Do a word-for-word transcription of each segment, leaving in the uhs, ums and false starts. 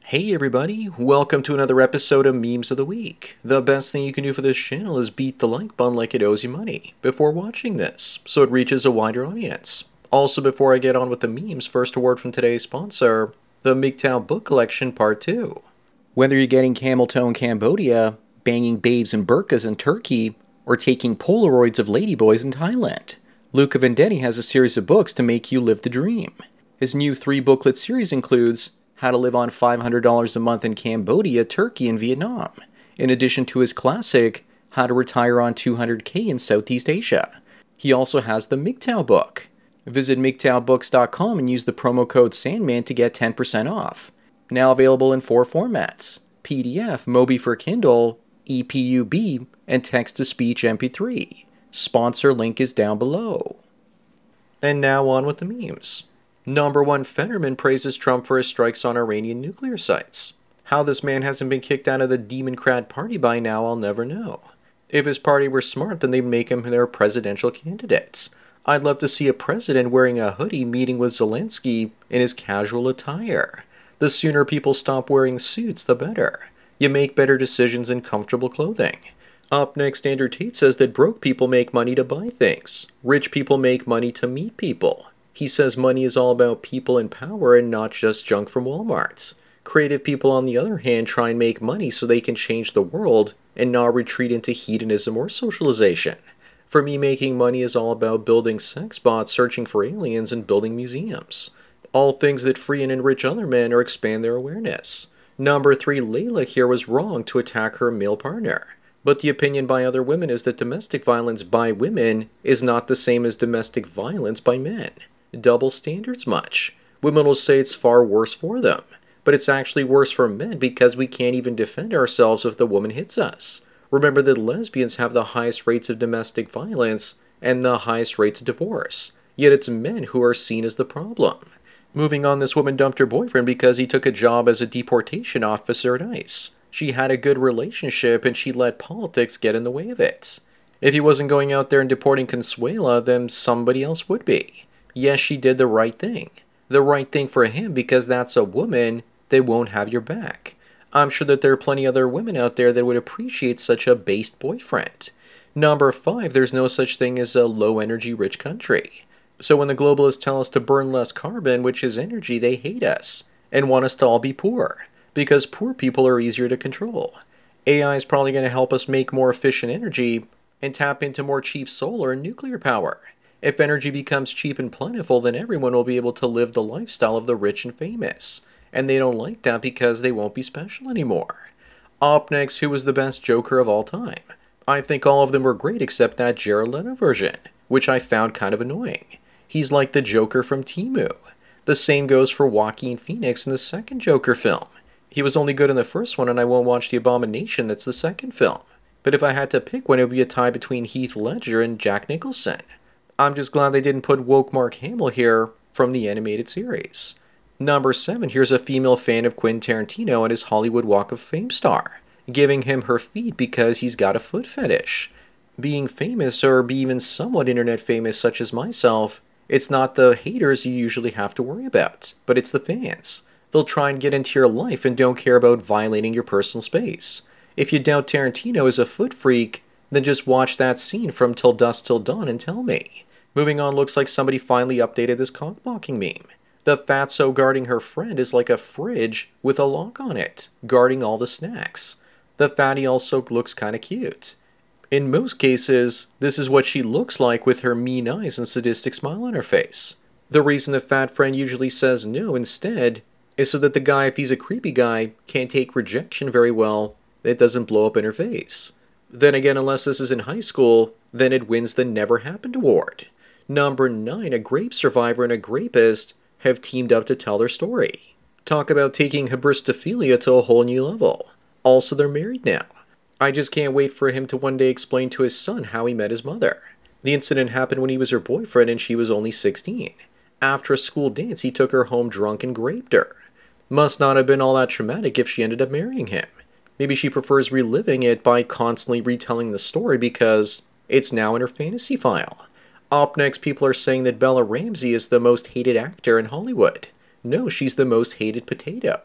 Hey everybody, welcome to another episode of Memes of the Week. The best thing you can do for this channel is beat the like button like it owes you money before watching this, so it reaches a wider audience. Also, before I get on with the memes, first a word from today's sponsor, the M G T O W Book Collection Part two. Whether you're getting camel toe in Cambodia, banging babes in burqas in Turkey, or taking Polaroids of ladyboys in Thailand, Luca Vendetti has a series of books to make you live the dream. His new three-booklet series includes How to Live on five hundred dollars a Month in Cambodia, Turkey, and Vietnam, in addition to his classic, How to Retire on two hundred K in Southeast Asia. He also has the M G T O W book. Visit M G T O W books dot com and use the promo code Sandman to get ten percent off. Now available in four formats, P D F, Mobi for Kindle, E P U B, and text-to-speech M P three. Sponsor link is down below. And now on with the memes. Number one Fetterman praises Trump for his strikes on Iranian nuclear sites. How this man hasn't been kicked out of the Democrat Party by now, I'll never know. If his party were smart, then they'd make him their presidential candidates. I'd love to see a president wearing a hoodie meeting with Zelensky in his casual attire. The sooner people stop wearing suits, the better. You make better decisions in comfortable clothing. Up next, Andrew Tate says that broke people make money to buy things. Rich people make money to meet people. He says money is all about people and power and not just junk from Walmart's. Creative people, on the other hand, try and make money so they can change the world and not retreat into hedonism or socialization. For me, making money is all about building sex bots, searching for aliens, and building museums. All things that free and enrich other men or expand their awareness. Number three, Layla here was wrong to attack her male partner. But the opinion by other women is that domestic violence by women is not the same as domestic violence by men. Double standards much. Women will say it's far worse for them, but it's actually worse for men because we can't even defend ourselves if the woman hits us. Remember that lesbians have the highest rates of domestic violence and the highest rates of divorce, yet it's men who are seen as the problem. Moving on, this woman dumped her boyfriend because he took a job as a deportation officer at ICE. She had a good relationship and she let politics get in the way of it. If he wasn't going out there and deporting Consuela, then somebody else would be. Yes, she did the right thing. The right thing for him because that's a woman that won't have your back. I'm sure that there are plenty other women out there that would appreciate such a based boyfriend. Number five, there's no such thing as a low-energy rich country. So when the globalists tell us to burn less carbon, which is energy, they hate us and want us to all be poor because poor people are easier to control. A I is probably going to help us make more efficient energy and tap into more cheap solar and nuclear power. If energy becomes cheap and plentiful, then everyone will be able to live the lifestyle of the rich and famous. And they don't like that because they won't be special anymore. Up next, who was the best Joker of all time? I think all of them were great except that Jared Leto version, which I found kind of annoying. He's like the Joker from Temu. The same goes for Joaquin Phoenix in the second Joker film. He was only good in the first one and I won't watch The Abomination that's the second film. But if I had to pick one, it would be a tie between Heath Ledger and Jack Nicholson. I'm just glad they didn't put woke Mark Hamill here from the animated series. Number seven, here's a female fan of Quentin Tarantino and his Hollywood Walk of Fame star, giving him her feet because he's got a foot fetish. Being famous, or be even somewhat internet famous such as myself, it's not the haters you usually have to worry about, but it's the fans. They'll try and get into your life and don't care about violating your personal space. If you doubt Tarantino is a foot freak, then just watch that scene from Till Dusk Till Dawn and tell me. Moving on, looks like somebody finally updated this cockblocking meme. The fatso guarding her friend is like a fridge with a lock on it, guarding all the snacks. The fatty also looks kinda cute. In most cases, this is what she looks like with her mean eyes and sadistic smile on her face. The reason the fat friend usually says no instead is so that the guy, if he's a creepy guy, can't take rejection very well, it doesn't blow up in her face. Then again, unless this is in high school, then it wins the Never Happened Award. Number nine, a grape survivor and a grapist have teamed up to tell their story. Talk about taking hybristophilia to a whole new level. Also, they're married now. I just can't wait for him to one day explain to his son how he met his mother. The incident happened when he was her boyfriend and she was only sixteen. After a school dance, he took her home drunk and raped her. Must not have been all that traumatic if she ended up marrying him. Maybe she prefers reliving it by constantly retelling the story because it's now in her fantasy file. Up next, people are saying that Bella Ramsey is the most hated actor in Hollywood. No, she's the most hated potato.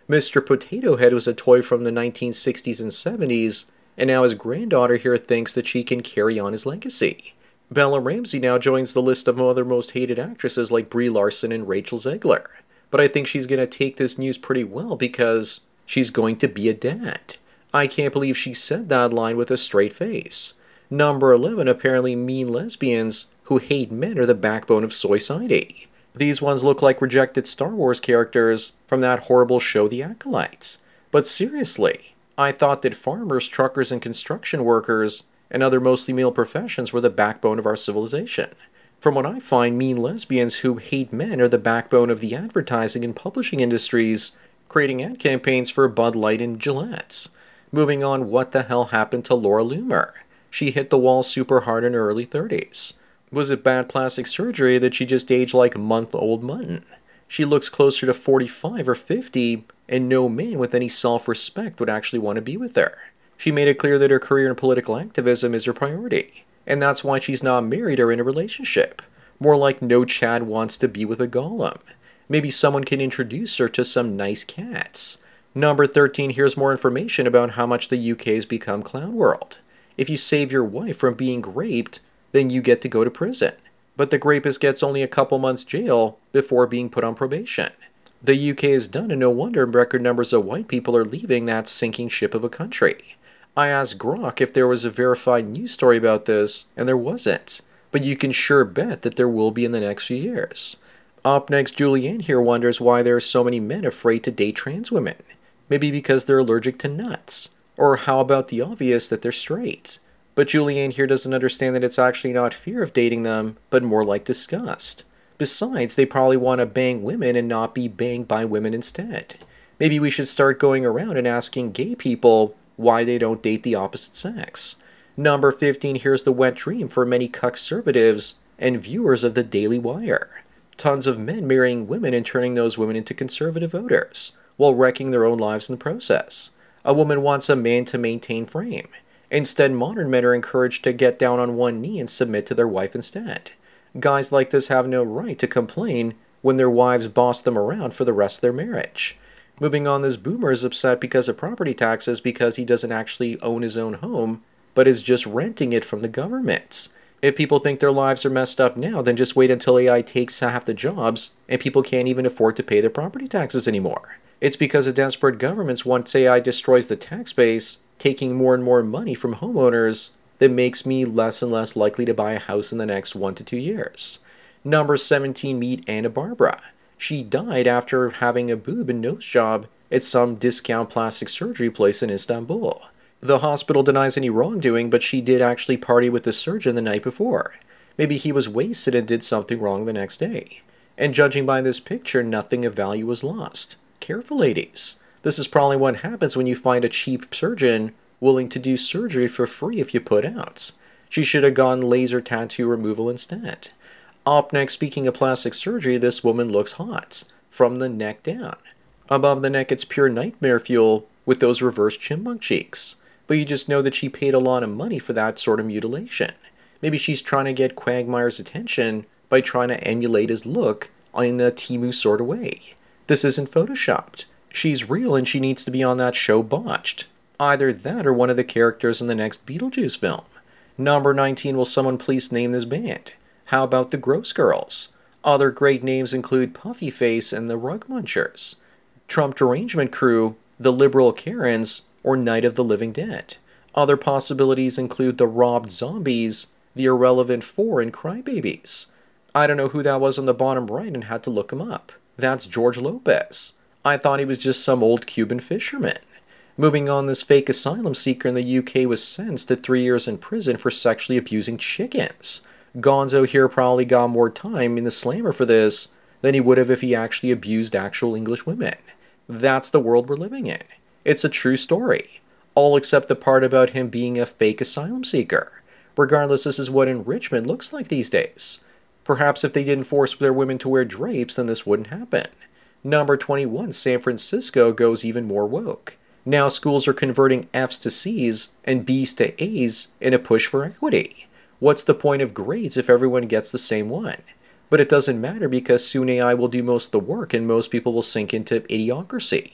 Mister Potato Head was a toy from the nineteen sixties and seventies, and now his granddaughter here thinks that she can carry on his legacy. Bella Ramsey now joins the list of other most hated actresses like Brie Larson and Rachel Zegler. But I think she's going to take this news pretty well because she's going to be a dad. I can't believe she said that line with a straight face. Number eleven, apparently mean lesbians who hate men are the backbone of Soyciety. These ones look like rejected Star Wars characters from that horrible show The Acolytes. But seriously, I thought that farmers, truckers, and construction workers and other mostly male professions were the backbone of our civilization. From what I find, mean lesbians who hate men are the backbone of the advertising and publishing industries, creating ad campaigns for Bud Light and Gillette's. Moving on, what the hell happened to Laura Loomer? She hit the wall super hard in her early thirties. Was it bad plastic surgery that she just aged like a month-old mutton? She looks closer to forty-five or fifty, and no man with any self-respect would actually want to be with her. She made it clear that her career in political activism is her priority, and that's why she's not married or in a relationship. More like no Chad wants to be with a golem. Maybe someone can introduce her to some nice cats. Number thirteen, here's more information about how much the U K has become clown world. If you save your wife from being raped, then you get to go to prison. But the rapist gets only a couple months jail before being put on probation. The U K is done, and no wonder record numbers of white people are leaving that sinking ship of a country. I asked Grok if there was a verified news story about this, and there wasn't. But you can sure bet that there will be in the next few years. Up next, Julianne here wonders why there are so many men afraid to date trans women. Maybe because they're allergic to nuts. Or how about the obvious that they're straight? But Julianne here doesn't understand that it's actually not fear of dating them, but more like disgust. Besides, they probably want to bang women and not be banged by women instead. Maybe we should start going around and asking gay people why they don't date the opposite sex. Number fifteen, here's the wet dream for many conservatives and viewers of the Daily Wire. Tons of men marrying women and turning those women into conservative voters, while wrecking their own lives in the process. A woman wants a man to maintain frame. Instead, modern men are encouraged to get down on one knee and submit to their wife instead. Guys like this have no right to complain when their wives boss them around for the rest of their marriage. Moving on, this boomer is upset because of property taxes because he doesn't actually own his own home, but is just renting it from the government. If people think their lives are messed up now, then just wait until A I takes half the jobs and people can't even afford to pay their property taxes anymore. It's because of desperate governments once A I destroys the tax base, taking more and more money from homeowners, that makes me less and less likely to buy a house in the next one to two years. Number seventeen, meet Anna Barbara. She died after having a boob and nose job at some discount plastic surgery place in Istanbul. The hospital denies any wrongdoing, but she did actually party with the surgeon the night before. Maybe he was wasted and did something wrong the next day. And judging by this picture, nothing of value was lost. Careful, ladies. This is probably what happens when you find a cheap surgeon willing to do surgery for free if you put out. She should have gone laser tattoo removal instead. Up next, speaking of plastic surgery, this woman looks hot, from the neck down. Above the neck, it's pure nightmare fuel with those reverse chipmunk cheeks. But you just know that she paid a lot of money for that sort of mutilation. Maybe she's trying to get Quagmire's attention by trying to emulate his look in a Temu sort of way. This isn't photoshopped. She's real and she needs to be on that show Botched. Either that or one of the characters in the next Beetlejuice film. Number nineteen, will someone please name this band? How about the Gross Girls? Other great names include Puffy Face and the Rug Munchers, Trump Derangement Crew, the Liberal Karens, or Night of the Living Dead. Other possibilities include the Robbed Zombies, the Irrelevant Four, and Crybabies. I don't know who that was on the bottom right and had to look him up. That's George Lopez. I thought he was just some old Cuban fisherman. Moving on, this fake asylum seeker in the U K was sentenced to three years in prison for sexually abusing chickens. Gonzo here probably got more time in the slammer for this than he would have if he actually abused actual English women. That's the world we're living in. It's a true story. All except the part about him being a fake asylum seeker. Regardless, this is what enrichment looks like these days. Perhaps if they didn't force their women to wear drapes, then this wouldn't happen. Number twenty-one, San Francisco goes even more woke. Now schools are converting F's to C's and B's to A's in a push for equity. What's the point of grades if everyone gets the same one? But it doesn't matter because soon A I will do most of the work and most people will sink into idiocracy.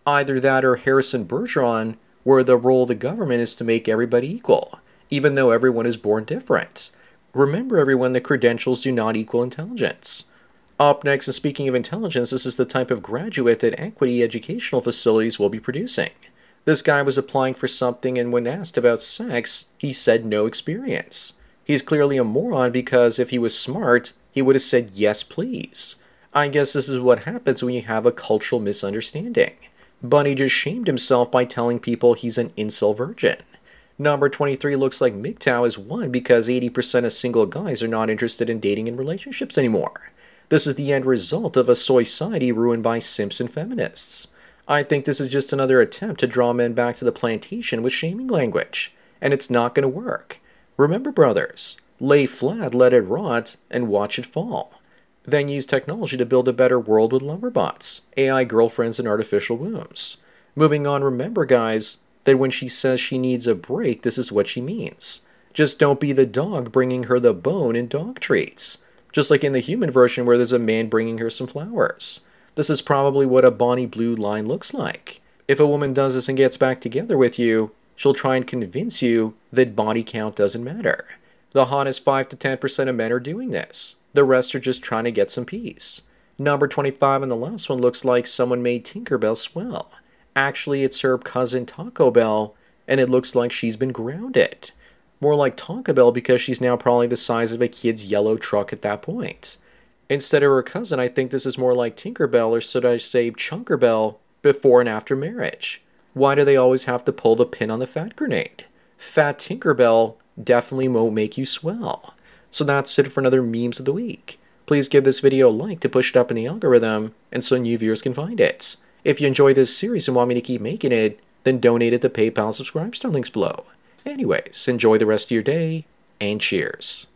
Either that or Harrison Bergeron, where the role of the government is to make everybody equal, even though everyone is born different. Remember, everyone, that credentials do not equal intelligence. Up next, and speaking of intelligence, this is the type of graduate that Equity Educational Facilities will be producing. This guy was applying for something, and when asked about sex, he said no experience. He's clearly a moron because if he was smart, he would have said yes please. I guess this is what happens when you have a cultural misunderstanding. Bunny just shamed himself by telling people he's an incel virgin. Number twenty-three looks like M G T O W is won because eighty percent of single guys are not interested in dating and relationships anymore. This is the end result of a soy society ruined by simps and feminists. I think this is just another attempt to draw men back to the plantation with shaming language, and it's not going to work. Remember, brothers, lay flat, let it rot, and watch it fall. Then use technology to build a better world with loverbots, A I girlfriends, and artificial wombs. Moving on, remember, guys, that when she says she needs a break, this is what she means. Just don't be the dog bringing her the bone and dog treats. Just like in the human version where there's a man bringing her some flowers. This is probably what a Bonnie Blue line looks like. If a woman does this and gets back together with you, she'll try and convince you that body count doesn't matter. The hottest five to ten percent of men are doing this. The rest are just trying to get some peace. Number twenty-five and the last one looks like someone made Tinkerbell swell. Actually, it's her cousin Taco Bell, and it looks like she's been grounded. More like Tonka Bell because she's now probably the size of a kid's yellow truck at that point. Instead of her cousin, I think this is more like Tinkerbell, or should I say Chunkerbell, before and after marriage. Why do they always have to pull the pin on the fat grenade? Fat Tinkerbell definitely won't make you swell. So that's it for another Memes of the Week. Please give this video a like to push it up in the algorithm, and so new viewers can find it. If you enjoy this series and want me to keep making it, then donate it to PayPal. Subscribe to links below. Anyways, enjoy the rest of your day, and cheers.